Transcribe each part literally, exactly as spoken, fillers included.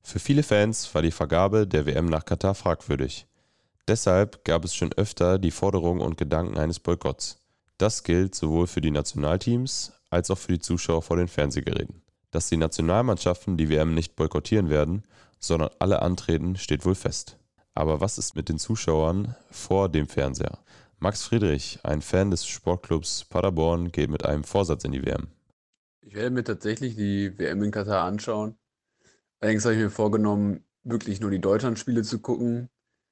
Für viele Fans war die Vergabe der W M nach Katar fragwürdig. Deshalb gab es schon öfter die Forderung und Gedanken eines Boykotts. Das gilt sowohl für die Nationalteams als auch für die Zuschauer vor den Fernsehgeräten. Dass die Nationalmannschaften die W M nicht boykottieren werden, sondern alle antreten, steht wohl fest. Aber was ist mit den Zuschauern vor dem Fernseher? Max Friedrich, ein Fan des Sportclubs Paderborn, geht mit einem Vorsatz in die W M. Ich werde mir tatsächlich die W M in Katar anschauen. Allerdings habe ich mir vorgenommen, wirklich nur die Deutschlandspiele zu gucken.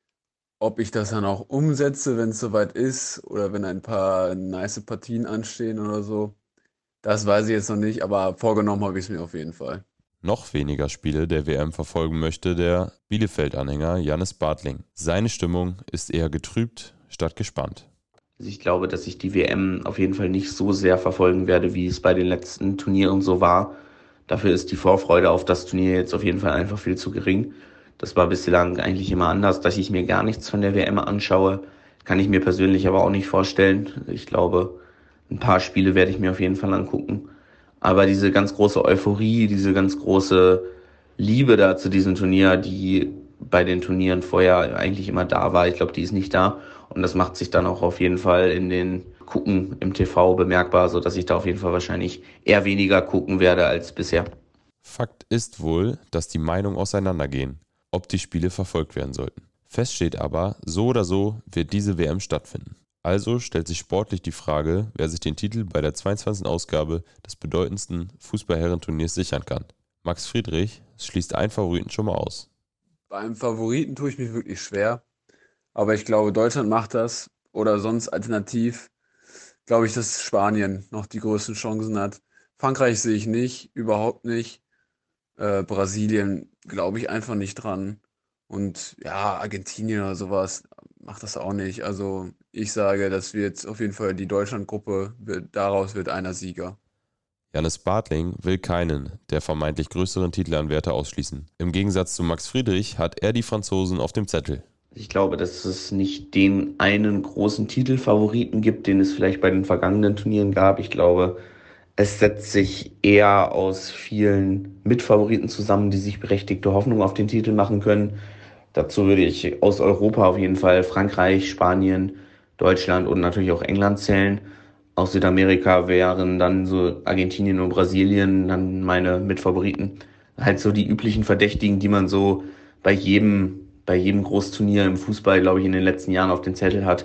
Ob ich das dann auch umsetze, wenn es soweit ist oder wenn ein paar nice Partien anstehen oder so, das weiß ich jetzt noch nicht, aber vorgenommen habe ich es mir auf jeden Fall. Noch weniger Spiele der W M verfolgen möchte der Bielefeld-Anhänger Jannis Bartling. Seine Stimmung ist eher getrübt statt gespannt. Also ich glaube, dass ich die W M auf jeden Fall nicht so sehr verfolgen werde, wie es bei den letzten Turnieren so war. Dafür ist die Vorfreude auf das Turnier jetzt auf jeden Fall einfach viel zu gering. Das war bislang eigentlich immer anders, dass ich mir gar nichts von der W M anschaue. Kann ich mir persönlich aber auch nicht vorstellen. Ich glaube, ein paar Spiele werde ich mir auf jeden Fall angucken. Aber diese ganz große Euphorie, diese ganz große Liebe da zu diesem Turnier, die bei den Turnieren vorher eigentlich immer da war, ich glaube, die ist nicht da. Und das macht sich dann auch auf jeden Fall in den Gucken im T V bemerkbar, sodass ich da auf jeden Fall wahrscheinlich eher weniger gucken werde als bisher. Fakt ist wohl, dass die Meinungen auseinandergehen, ob die Spiele verfolgt werden sollten. Fest steht aber, so oder so wird diese W M stattfinden. Also stellt sich sportlich die Frage, wer sich den Titel bei der zweiundzwanzigsten Ausgabe des bedeutendsten Fußball-Herrenturniers sichern kann. Max Friedrich schließt einen Favoriten schon mal aus. Beim Favoriten tue ich mich wirklich schwer, aber ich glaube, Deutschland macht das oder sonst alternativ, glaube ich, dass Spanien noch die größten Chancen hat. Frankreich sehe ich nicht, überhaupt nicht. Äh, Brasilien glaube ich einfach nicht dran. Und ja, Argentinien oder sowas macht das auch nicht. Also ich sage, das wird auf jeden Fall die Deutschlandgruppe, wird, daraus wird einer Sieger. Jannis Bartling will keinen der vermeintlich größeren Titelanwärter ausschließen. Im Gegensatz zu Max Friedrich hat er die Franzosen auf dem Zettel. Ich glaube, dass es nicht den einen großen Titelfavoriten gibt, den es vielleicht bei den vergangenen Turnieren gab. Ich glaube, es setzt sich eher aus vielen Mitfavoriten zusammen, die sich berechtigte Hoffnung auf den Titel machen können. Dazu würde ich aus Europa auf jeden Fall Frankreich, Spanien, Deutschland und natürlich auch England zählen. Aus Südamerika wären dann so Argentinien und Brasilien dann meine Mitfavoriten. Halt so die üblichen Verdächtigen, die man so bei jedem, bei jedem Großturnier im Fußball, glaube ich, in den letzten Jahren auf den Zettel hat.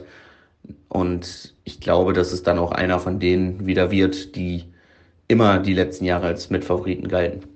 Und ich glaube, dass es dann auch einer von denen wieder wird, die immer die letzten Jahre als Mitfavoriten galten.